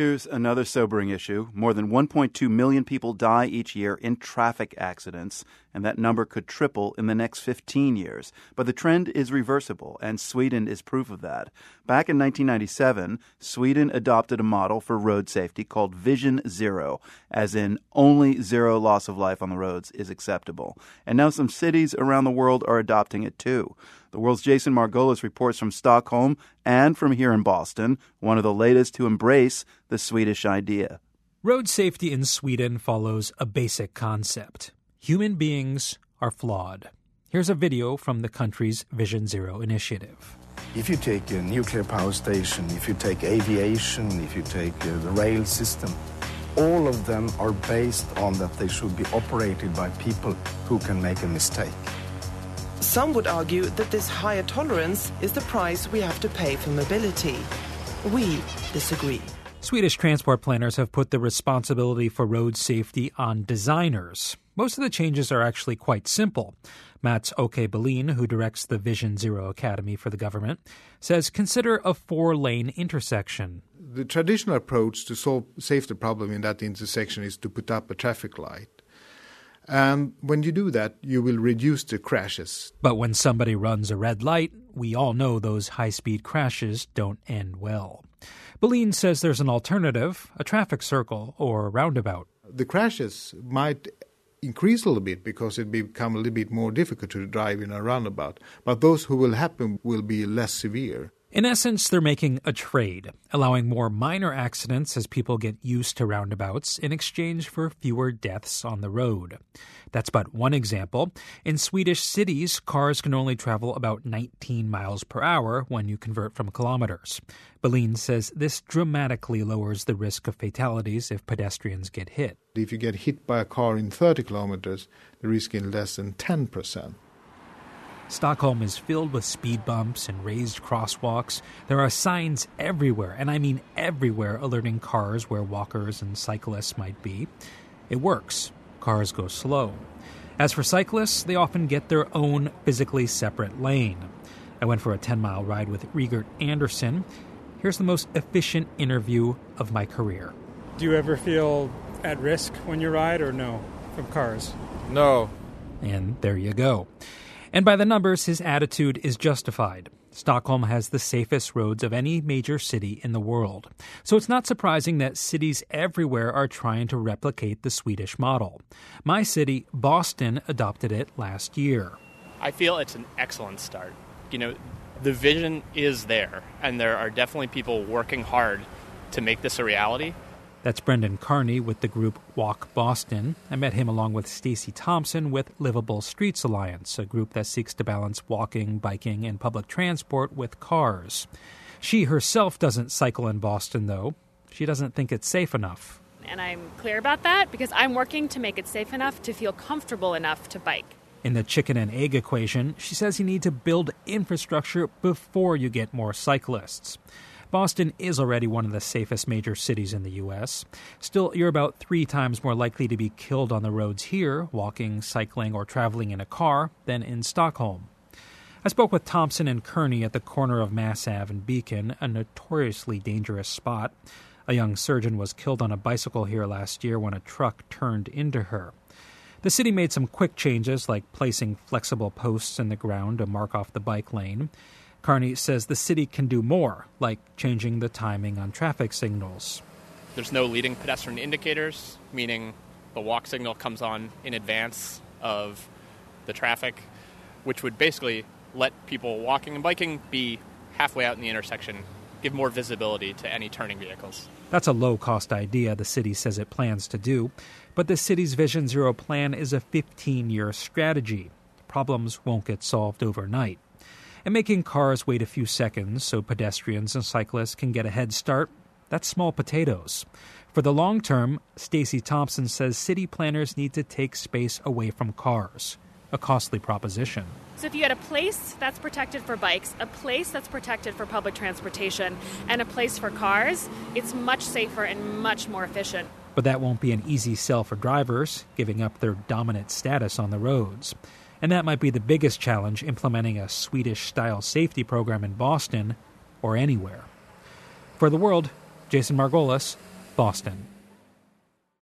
Here's another sobering issue. More than 1.2 million people die each year in traffic accidents, and that number could triple in the next 15 years. But the trend is reversible, and Sweden is proof of that. Back in 1997, Sweden adopted a model for road safety called Vision Zero, as in only zero loss of life on the roads is acceptable. And now some cities around the world are adopting it too. The world's Jason Margolis reports from Stockholm and from here in Boston, one of the latest to embrace the Swedish idea. Road safety in Sweden follows a basic concept. Human beings are flawed. Here's a video from the country's Vision Zero initiative. If you take a nuclear power station, if you take aviation, if you take the rail system, all of them are based on that they should be operated by people who can make a mistake. Some would argue that this higher tolerance is the price we have to pay for mobility. We disagree. Swedish transport planners have put the responsibility for road safety on designers. Most of the changes are actually quite simple. Mats Åke Berlin, who directs the Vision Zero Academy for the government, says consider a 4-lane intersection. The traditional approach to save the problem in that intersection is to put up a traffic light. And when you do that, you will reduce the crashes. But when somebody runs a red light, we all know those high-speed crashes don't end well. Berlin says there's an alternative, a traffic circle or a roundabout. The crashes might increase a little bit because it become a little bit more difficult to drive in a roundabout. But those who will happen will be less severe. In essence, they're making a trade, allowing more minor accidents as people get used to roundabouts in exchange for fewer deaths on the road. That's but one example. In Swedish cities, cars can only travel about 19 miles per hour when you convert from kilometers. Berlin says this dramatically lowers the risk of fatalities if pedestrians get hit. If you get hit by a car in 30 kilometers, the risk is less than 10%. Stockholm is filled with speed bumps and raised crosswalks. There are signs everywhere, and I mean everywhere, alerting cars where walkers and cyclists might be. It works. Cars go slow. As for cyclists, they often get their own physically separate lane. I went for a 10-mile ride with Rigert Anderson. Here's the most efficient interview of my career. Do you ever feel at risk when you ride or no from cars? No. And there you go. And by the numbers, his attitude is justified. Stockholm has the safest roads of any major city in the world. So it's not surprising that cities everywhere are trying to replicate the Swedish model. My city, Boston, adopted it last year. I feel it's an excellent start. You know, the vision is there, and there are definitely people working hard to make this a reality. That's Brendan Carney with the group Walk Boston. I met him along with Stacey Thompson with Livable Streets Alliance, a group that seeks to balance walking, biking, and public transport with cars. She herself doesn't cycle in Boston, though. She doesn't think it's safe enough. And I'm clear about that because I'm working to make it safe enough to feel comfortable enough to bike. In the chicken and egg equation, she says you need to build infrastructure before you get more cyclists. Boston is already one of the safest major cities in the U.S. Still, you're about 3 times more likely to be killed on the roads here, walking, cycling, or traveling in a car, than in Stockholm. I spoke with Thompson and Kearney at the corner of Mass Ave and Beacon, a notoriously dangerous spot. A young surgeon was killed on a bicycle here last year when a truck turned into her. The city made some quick changes, like placing flexible posts in the ground to mark off the bike lane. Carney says the city can do more, like changing the timing on traffic signals. There's no leading pedestrian indicators, meaning the walk signal comes on in advance of the traffic, which would basically let people walking and biking be halfway out in the intersection, give more visibility to any turning vehicles. That's a low-cost idea the city says it plans to do, but the city's Vision Zero plan is a 15-year strategy. Problems won't get solved overnight. And making cars wait a few seconds so pedestrians and cyclists can get a head start, that's small potatoes. For the long term, Stacey Thompson says city planners need to take space away from cars, a costly proposition. So if you had a place that's protected for bikes, a place that's protected for public transportation, and a place for cars, it's much safer and much more efficient. But that won't be an easy sell for drivers, giving up their dominant status on the roads. And that might be the biggest challenge implementing a Swedish-style safety program in Boston or anywhere. For The World, Jason Margolis, Boston.